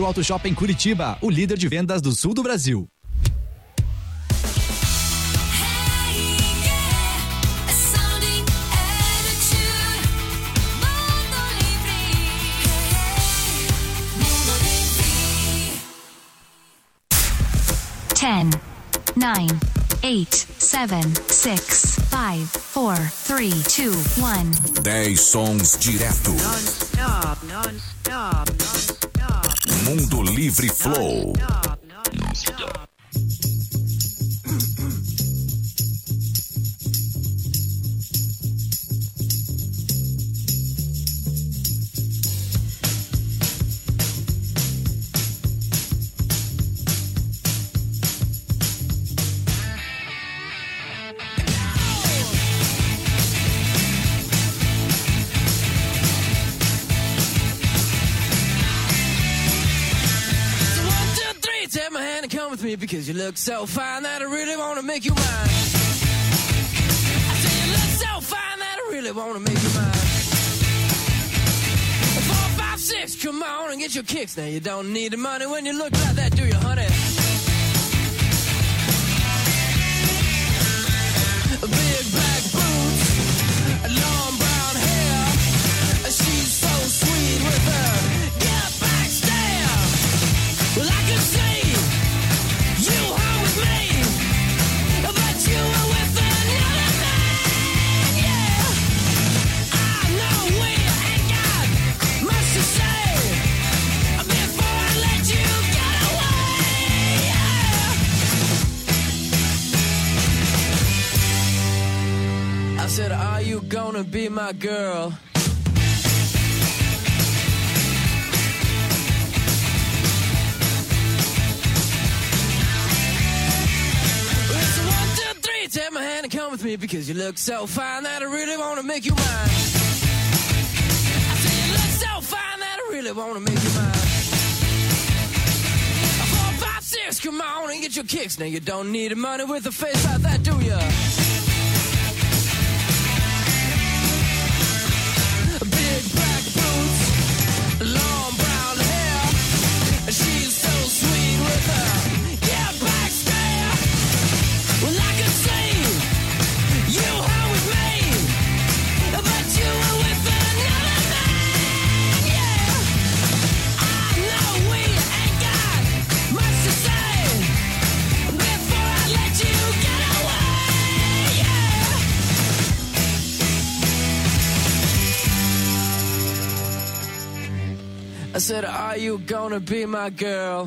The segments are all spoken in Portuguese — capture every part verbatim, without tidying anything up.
Auto Shopping Curitiba, o líder de vendas do sul do Brasil. ten, nine, eight, seven, six, five, four, three, two, one. dez sons direto. Non-stop, non-stop, non-stop. Mundo Livre Flow. Non-stop, non-stop. Because you look so fine that I really want to make you mine. I say you look so fine that I really want to make you mine. Four, five, six, come on and get your kicks. Now you don't need the money when you look like that, do you, honey? Big black boots, long brown hair. She's so sweet with her get back stare. Well, I can see you home with me, but you were with another man, yeah. I know we ain't got much to say before I let you get away, yeah. I said, are you gonna be my girl? Take my hand and come with me because you look so fine that I really want to make you mine. I say you look so fine that I really want to make you mine. Four, five, six, come on and get your kicks. Now you don't need the money with a face like that, do ya? Big black boots, long brown hair. She's so sweet with her yeah, back stare. Well, I can see you home with me, but you were with another man, yeah. I know we ain't got much to say before I let you get away, yeah. I said, are you gonna be my girl?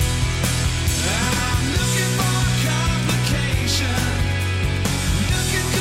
Looking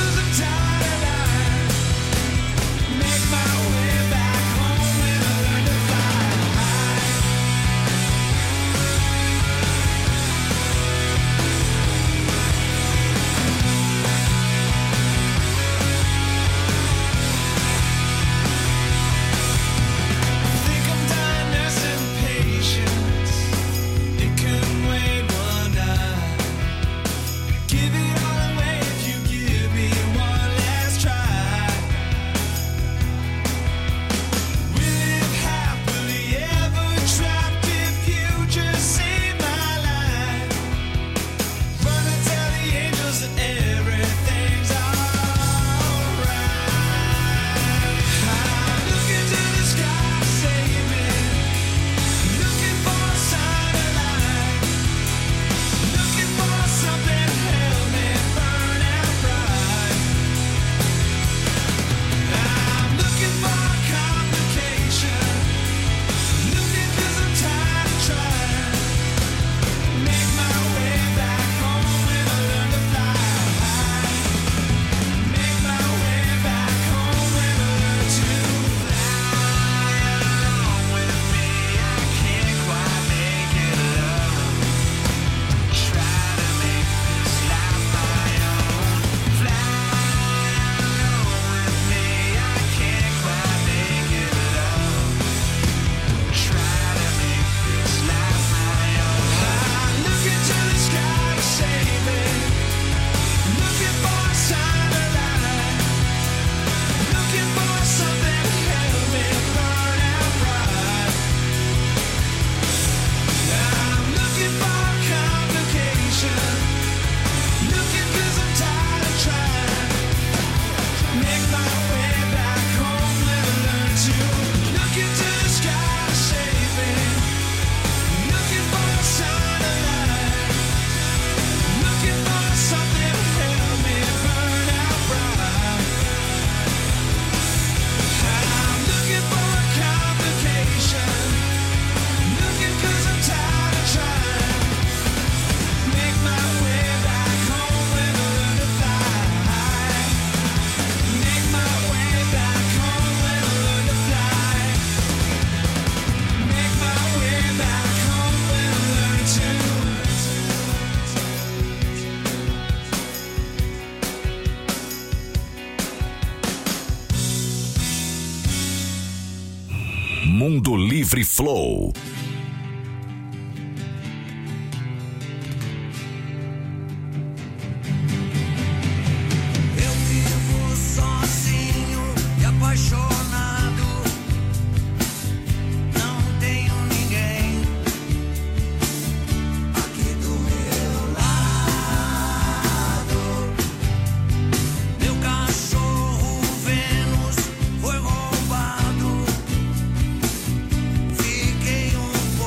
Mundo Livre Flow. Eu vivo sozinho e apaixonado. Não tenho ninguém aqui do meu lado. Meu cachorro Vênus foi roubado. Fiquei um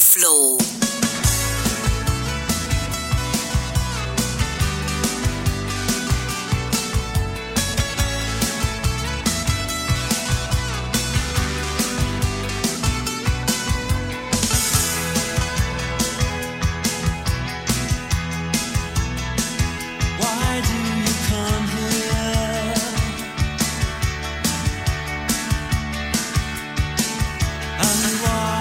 Flow. Why do you come here? And why?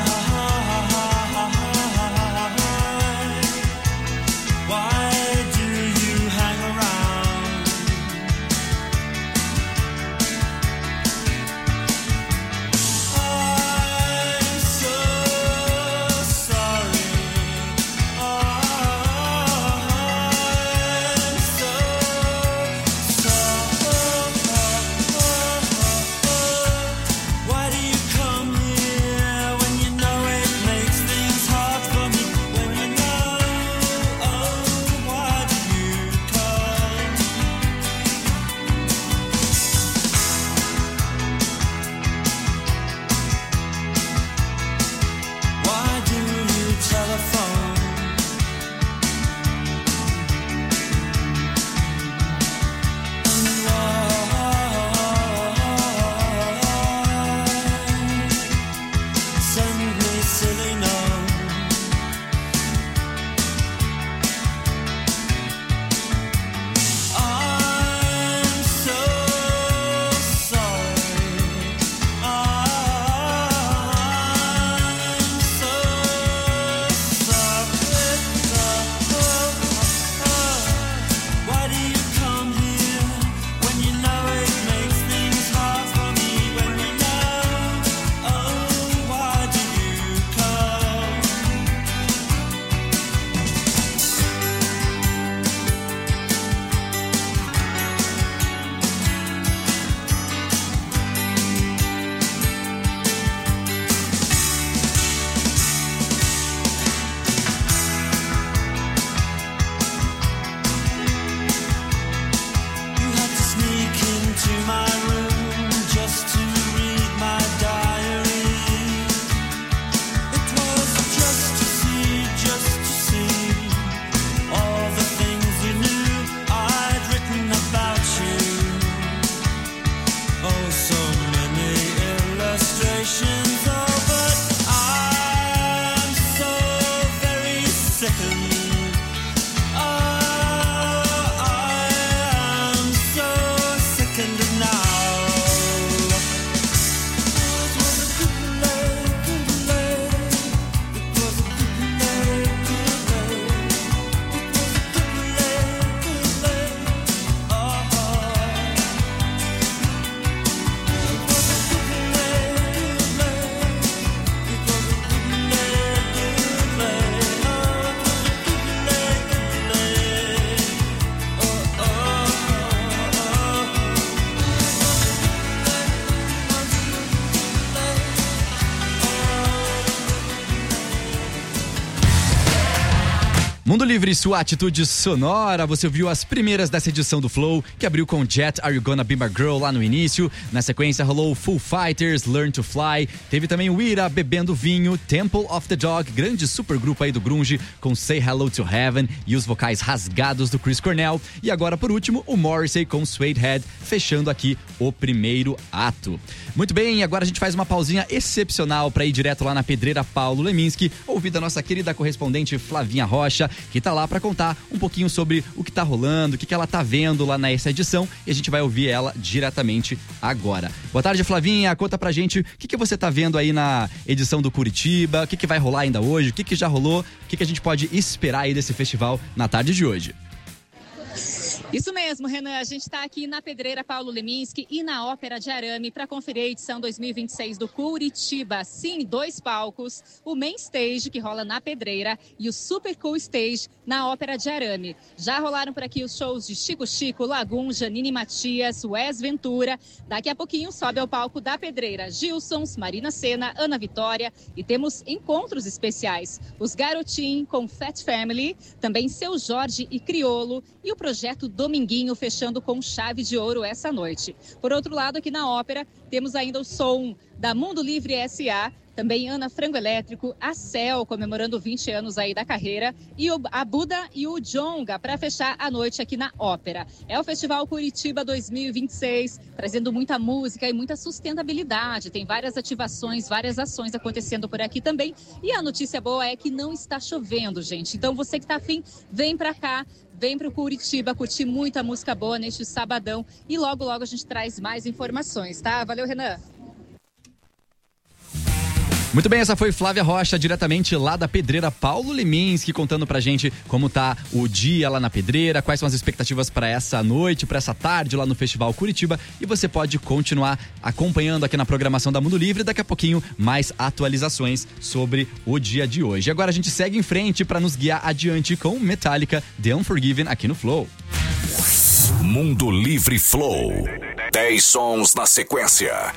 Why do you hang around? I'm so sorry. I'm so sorry. Why do you come here when you know it makes things hard for me? When you know, oh, why do you come? Why do you telephone? And why send me silly notes? I'm so sorry. I'm so sorry. Why do you come here when you know it makes things hard for me? When you know, oh, why do you come? You had to sneak into my room just to read my diary. It was just to see, just to see all the things you knew I'd written about you. Oh, so many illustrations. Oh, but I'm so very sickened. Oh, I am so sickened now. It was a good lay, good lay. It was a good lay, good lay. It was a good lay, good lay. Oh, it was a good lay, good lay. It was a good lay, good lay. Oh, it was a good lay, good lay. Oh, oh, oh, Mundo Livre, sua atitude sonora. Você ouviu as primeiras dessa edição do Flow, que abriu com Jet, Are You Gonna Be My Girl lá no início. Na sequência rolou Foo Fighters, Learn to Fly. Teve também o Ira, Bebendo Vinho, Temple of the Dog, grande supergrupo aí do grunge, com Say Hello to Heaven e os vocais rasgados do Chris Cornell. E agora, por último, o Morrissey com Suede Head, fechando aqui o primeiro ato. Muito bem, agora a gente faz uma pausinha excepcional para ir direto lá na Pedreira Paulo Leminski, ouvir da nossa querida correspondente Flavinha Rocha, que tá lá para contar um pouquinho sobre o que tá rolando, o que, que ela tá vendo lá nessa edição, e a gente vai ouvir ela diretamente agora. Boa tarde, Flavinha, conta pra gente o que, que você tá vendo aí na edição do Curitiba, o que, que vai rolar ainda hoje, o que, que já rolou, o que, que a gente pode esperar aí desse festival na tarde de hoje. Isso mesmo, Renan. A gente está aqui na Pedreira Paulo Leminski e na Ópera de Arame para conferir a edição dois mil e vinte e seis do Curitiba. Sim, dois palcos, o Main Stage, que rola na Pedreira, e o Super Cool Stage na Ópera de Arame. Já rolaram por aqui os shows de Chico Chico, Lagum, Janine Matias, Wes Ventura. Daqui a pouquinho sobe ao palco da Pedreira Gilsons, Marina Sena, Ana Vitória, e temos encontros especiais. Os Garotim com Fat Family, também Seu Jorge e Criolo, e o projeto Dominguinho fechando com chave de ouro essa noite. Por outro lado, aqui na Ópera, temos ainda o som da Mundo Livre S A, também Ana Frango Elétrico, a Cel, comemorando vinte anos aí da carreira, e o, a Buda e o Djonga, para fechar a noite aqui na Ópera. É o Festival Curitiba dois mil e vinte e seis, trazendo muita música e muita sustentabilidade. Tem várias ativações, várias ações acontecendo por aqui também. E a notícia boa é que não está chovendo, gente. Então você que está afim, vem para cá. Vem para o Curitiba curtir muita música boa neste sabadão e logo, logo a gente traz mais informações, tá? Valeu, Renan. Muito bem, essa foi Flávia Rocha, diretamente lá da Pedreira Paulo Leminski, contando pra gente como tá o dia lá na Pedreira, quais são as expectativas para essa noite, para essa tarde lá no Festival Curitiba. E você pode continuar acompanhando aqui na programação da Mundo Livre, daqui a pouquinho mais atualizações sobre o dia de hoje. E agora a gente segue em frente para nos guiar adiante com Metallica, The Unforgiven, aqui no Flow. Mundo Livre Flow. dez sons na sequência.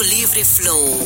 Mundo Livre Flow.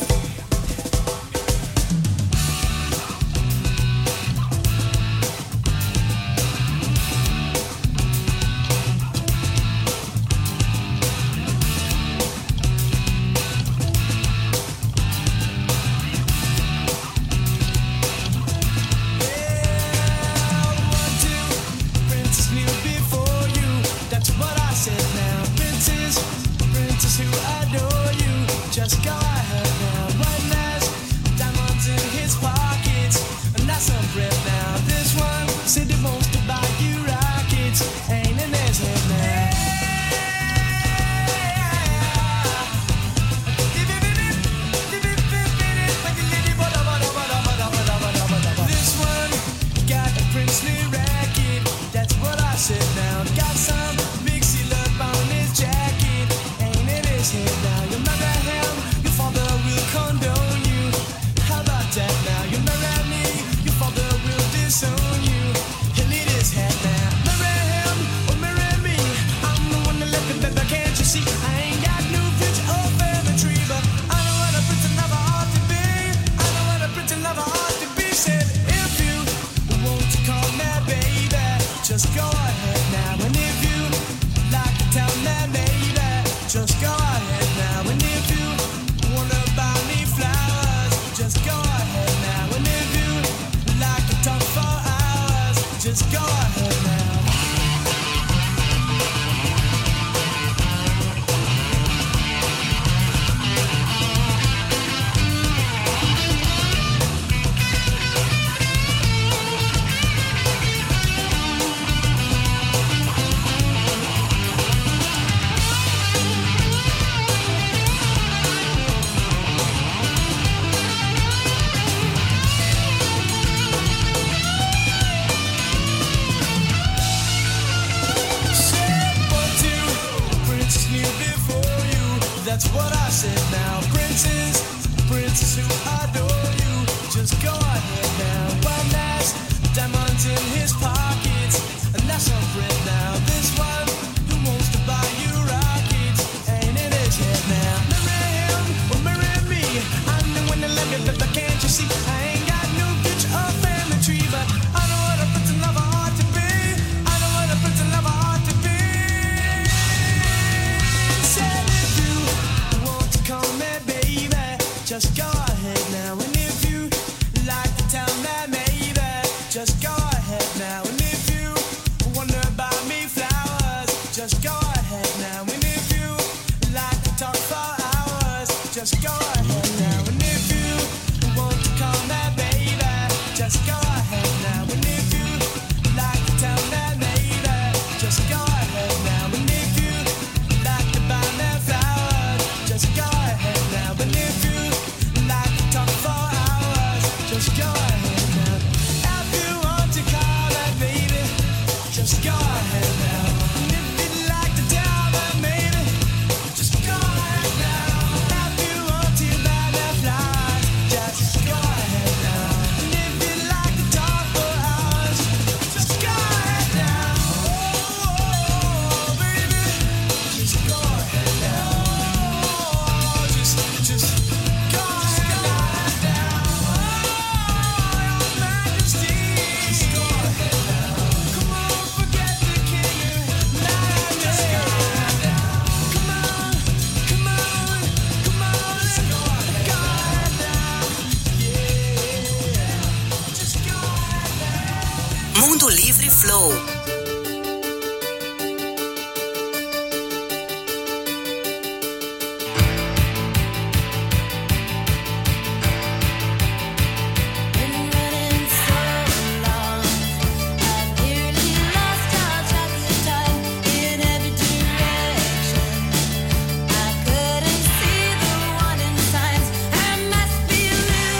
Mundo Livre Flow.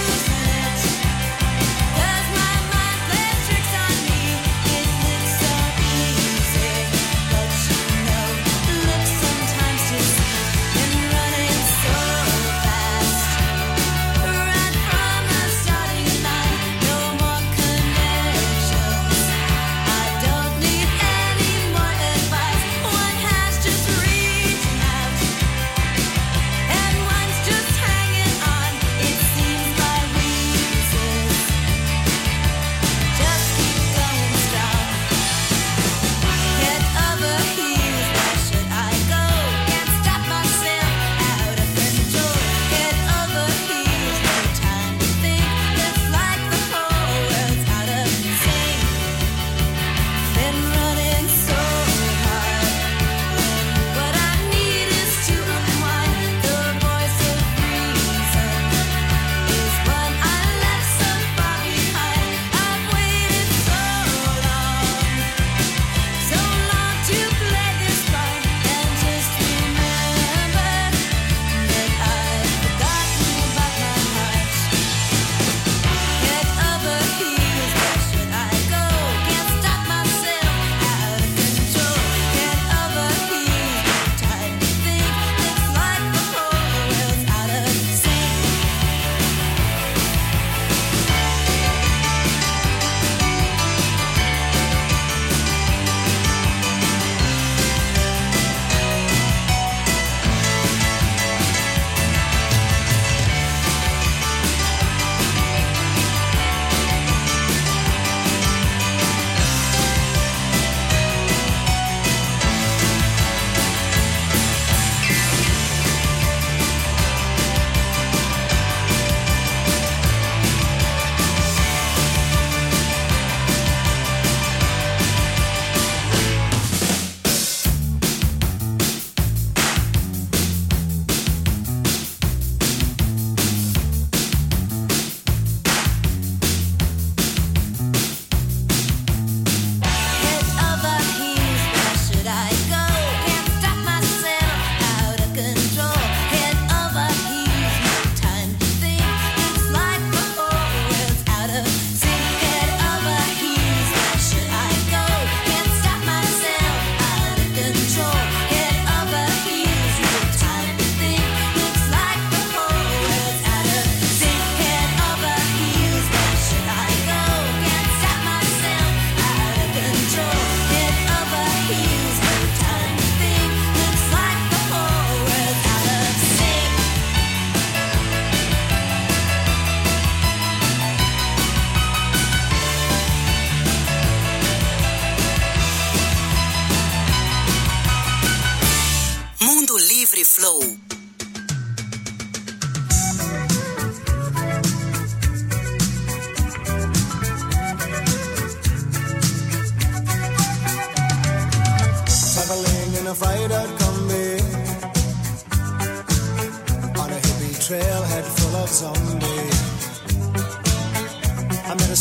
Cause my mind plays tricks on me. It looks so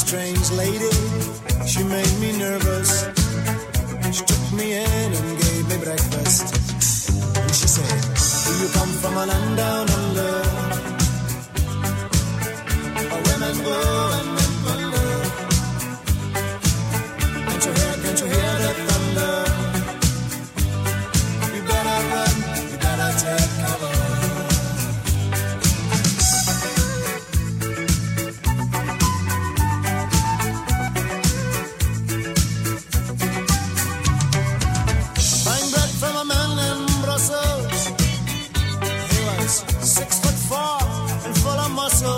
strange lady, she made me nervous. She took me in and gave me breakfast. And she said, do you come from a land down under? Where women go and men wonder. Can't you hear, can't you hear the thunder? You better run, you better take cover. Six foot four and full of muscle.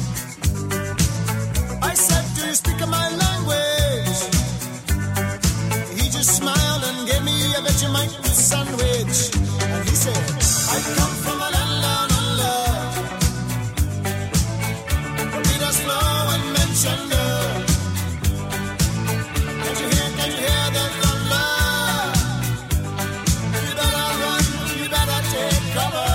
I said, do you speak my language? He just smiled and gave me a Vegemite sandwich. And he said, I come from a land down under. Read us slow and mention her. Can't you hear, can't you hear the thunder? You better run, you better take cover.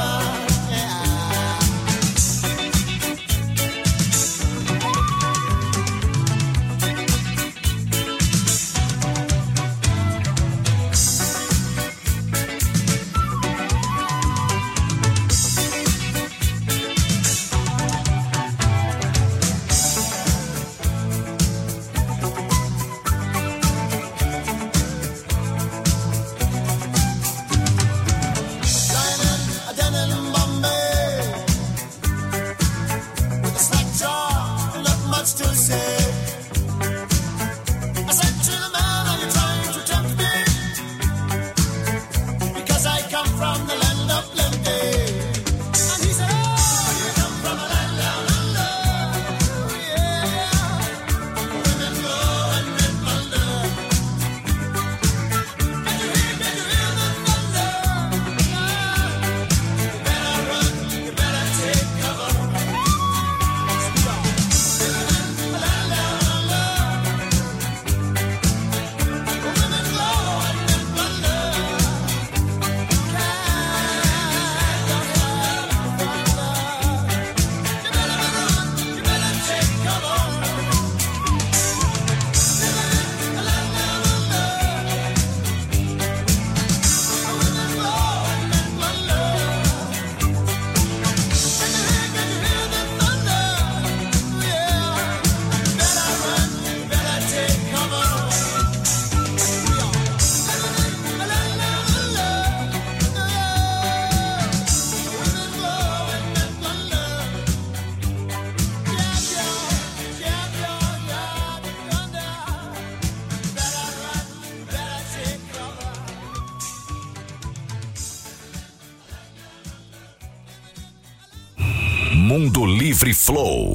Mundo Livre Flow.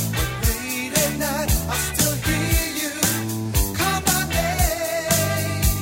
Night, I still hear you call my name.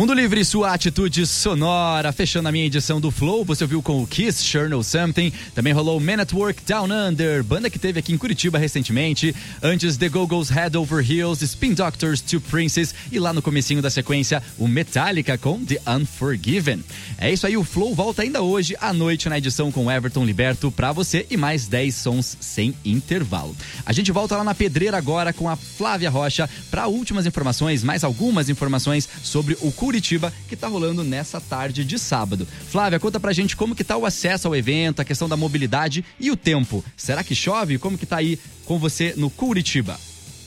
Mundo Livre, sua atitude sonora. Fechando a minha edição do Flow, você ouviu com o Kiss, Sure Know Something. Também rolou Man at Work, Down Under, banda que teve aqui em Curitiba recentemente. Antes, The Go-Go's Head Over Heels, Spin Doctors, Two Princes. E lá no comecinho da sequência, o Metallica com The Unforgiven. É isso aí, o Flow volta ainda hoje à noite na edição com Everton Liberto pra você e mais dez sons sem intervalo. A gente volta lá na Pedreira agora com a Flávia Rocha para últimas informações, mais algumas informações sobre o Curitiba que tá rolando nessa tarde de sábado. Flávia, conta pra gente como que tá o acesso ao evento, a questão da mobilidade e o tempo. Será que chove? Como que tá aí com você no Curitiba?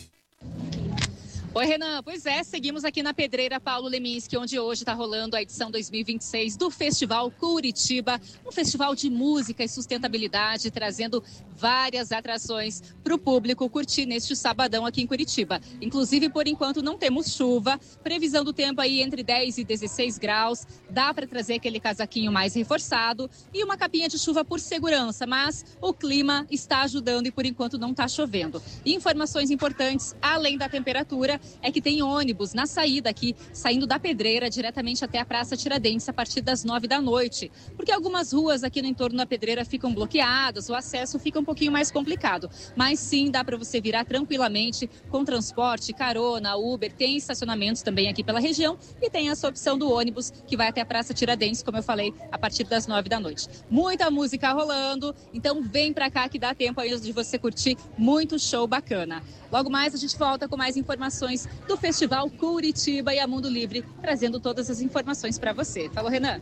Oi, Renan. Pois é, seguimos aqui na Pedreira Paulo Leminski, onde hoje está rolando a edição dois mil e vinte e seis do Festival Curitiba, um festival de música e sustentabilidade, trazendo várias atrações para o público curtir neste sabadão aqui em Curitiba. Inclusive, por enquanto, não temos chuva, previsão do tempo aí entre dez e dezesseis graus, dá para trazer aquele casaquinho mais reforçado e uma capinha de chuva por segurança, mas o clima está ajudando e por enquanto não está chovendo. Informações importantes, além da temperatura, é que tem ônibus na saída aqui, saindo da Pedreira diretamente até a Praça Tiradentes a partir das nove da noite, porque algumas ruas aqui no entorno da Pedreira ficam bloqueadas, o acesso fica um pouquinho mais complicado, mas sim dá para você virar tranquilamente com transporte, carona, Uber, tem estacionamentos também aqui pela região e tem essa opção do ônibus que vai até a Praça Tiradentes, como eu falei, a partir das nove da noite. Muita música rolando, então vem pra cá que dá tempo ainda de você curtir muito show bacana. Logo mais a gente volta com mais informações do Festival Curitiba e a Mundo Livre, trazendo todas as informações para você. Falou, Renan?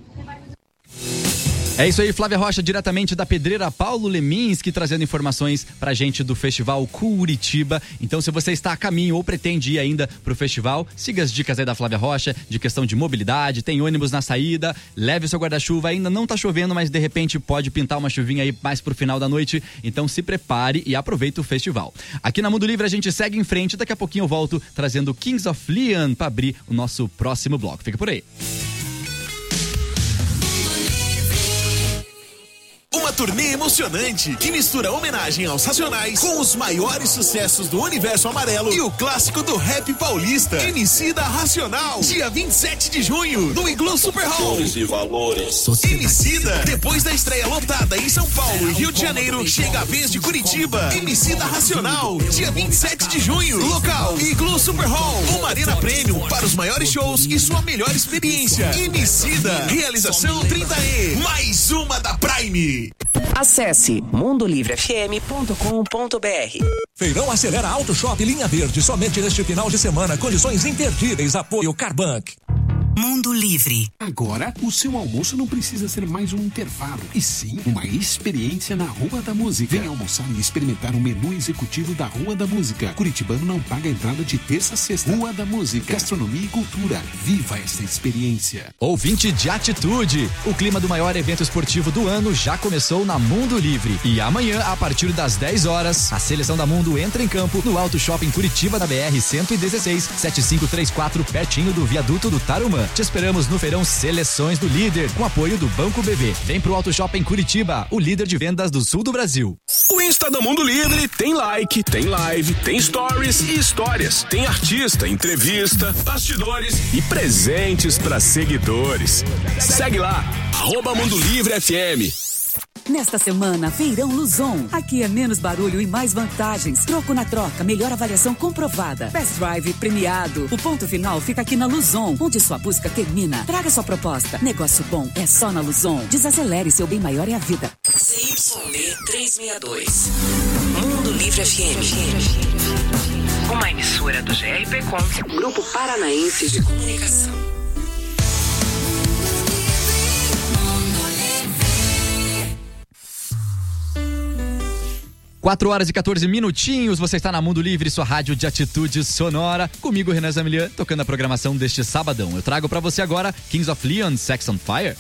É isso aí, Flávia Rocha, diretamente da Pedreira Paulo Leminski, trazendo informações pra gente do Festival Curitiba. Então, se você está a caminho ou pretende ir ainda pro festival, siga as dicas aí da Flávia Rocha, de questão de mobilidade, tem ônibus na saída, leve o seu guarda-chuva, ainda não tá chovendo, mas de repente pode pintar uma chuvinha aí mais pro final da noite, então se prepare e aproveite o festival. Aqui na Mundo Livre a gente segue em frente, daqui a pouquinho eu volto trazendo Kings of Leon pra abrir o nosso próximo bloco. Fica por aí. Uma turnê emocionante que mistura homenagem aos Racionais com os maiores sucessos do universo amarelo e o clássico do rap paulista. Emicida Racional, dia vinte e sete de junho, no Iglu Super Hall. E valores. Emicida, depois da estreia lotada em São Paulo e Rio de Janeiro, chega a vez de Curitiba. Emicida Racional, dia vinte e sete de junho, local Iglu Super Hall, uma arena premium para os maiores shows e sua melhor experiência. Emicida, realização trinta E, mais uma da Prime. Acesse mundo livre f m ponto com ponto b r. Feirão Acelera Auto Shop Linha Verde, somente neste final de semana, condições imperdíveis, apoio Carbank. Mundo Livre. Agora, o seu almoço não precisa ser mais um intervalo, e sim uma experiência na Rua da Música. Venha almoçar e experimentar o menu executivo da Rua da Música. Curitibano não paga entrada de terça a sexta. Rua da Música, gastronomia e cultura. Viva essa experiência. Ouvinte de atitude, o clima do maior evento esportivo do ano já começou na Mundo Livre. E amanhã, a partir das dez horas, a seleção da Mundo entra em campo no Auto Shopping Curitiba da B R cento e dezesseis, sete cinco três quatro, pertinho do viaduto do Tarumã. Te esperamos no feirão Seleções do Líder, com apoio do Banco B V. Vem pro Auto Shopping Curitiba, o líder de vendas do sul do Brasil. O Insta do Mundo Livre tem like, tem live, tem stories e histórias. Tem artista, entrevista, bastidores e presentes para seguidores. Segue lá, arroba Mundo Livre F M. Nesta semana, Feirão Luzon. Aqui é menos barulho e mais vantagens. Troco na troca, melhor avaliação comprovada. Best Drive premiado. O ponto final fica aqui na Luzon, onde sua busca termina. Traga sua proposta. Negócio bom é só na Luzon. Desacelere, seu bem maior é a vida. C Y B trezentos e sessenta e dois. Mundo Livre F M. Uma emissora do G R P Com, Grupo Paranaense de Comunicação. quatro horas e quatorze minutinhos, você está na Mundo Livre, sua rádio de atitude sonora. Comigo, Renan Zamilian, tocando a programação deste sabadão. Eu trago pra você agora Kings of Leon, Sex on Fire.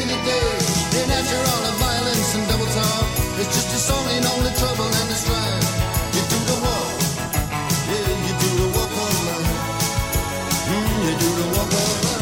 save the day. In after all the violence and double talk, it's just a song in only trouble and the strife. You do the walk, yeah, you do the walk of life. Mm, you do the walk of life.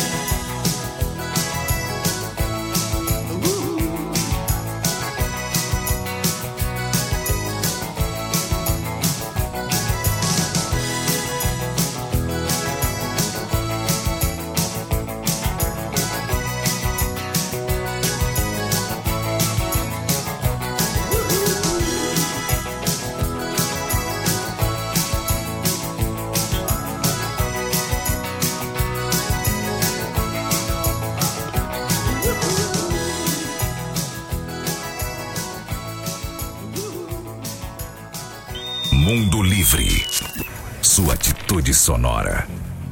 Mundo Livre. Sua atitude sonora.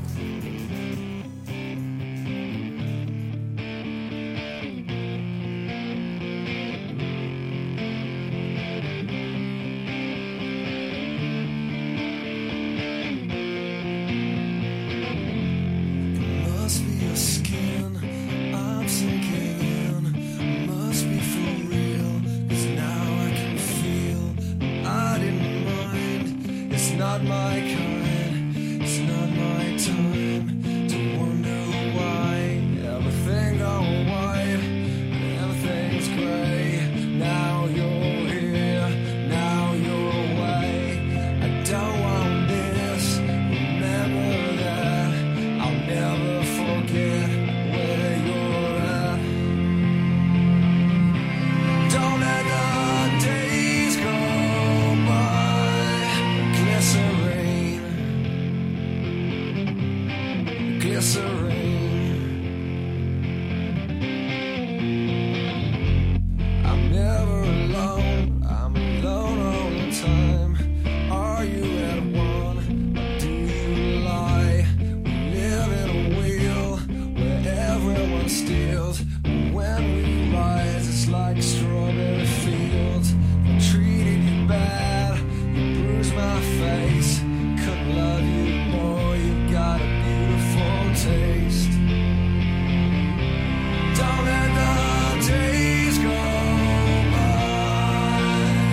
Must be your skin, I'm sinking in. Must be for real, 'cause now I can feel. I didn't mind, it's not my kind, it's not my time to wonder why everything gone white and everything's gray. Now you're here, now you're away. I don't want this, remember that. I'll never forget where you're at. Don't let the days go by. Glycerine, glycerine. I'm never alone, I'm alone all the time. Are you at one, or do you lie? We live in a wheel where everyone steals. When we rise, it's like strawberry fields. I treated you bad, you bruised my face. Couldn't love you more, you got a beautiful taste. Don't let the days go by.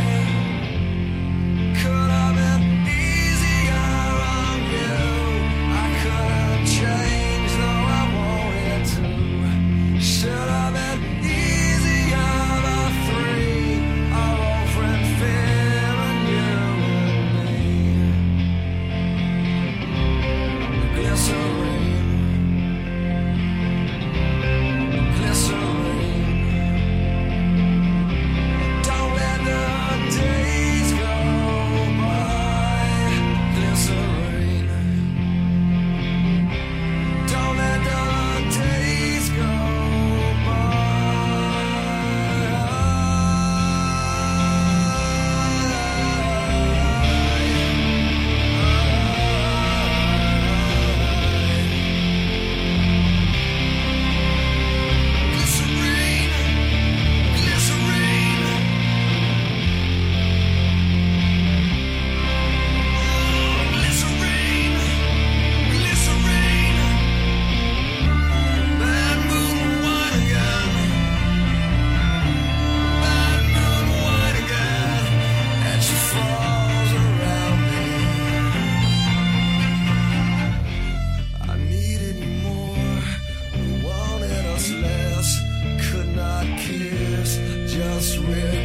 Could have been easier on you. I could have changed, though I wanted to. Should have been easier, the three, our old friend Phil and you and me. Glycerine, glycerine. Don't let the days go by. Glycerine. Don't let the days go just really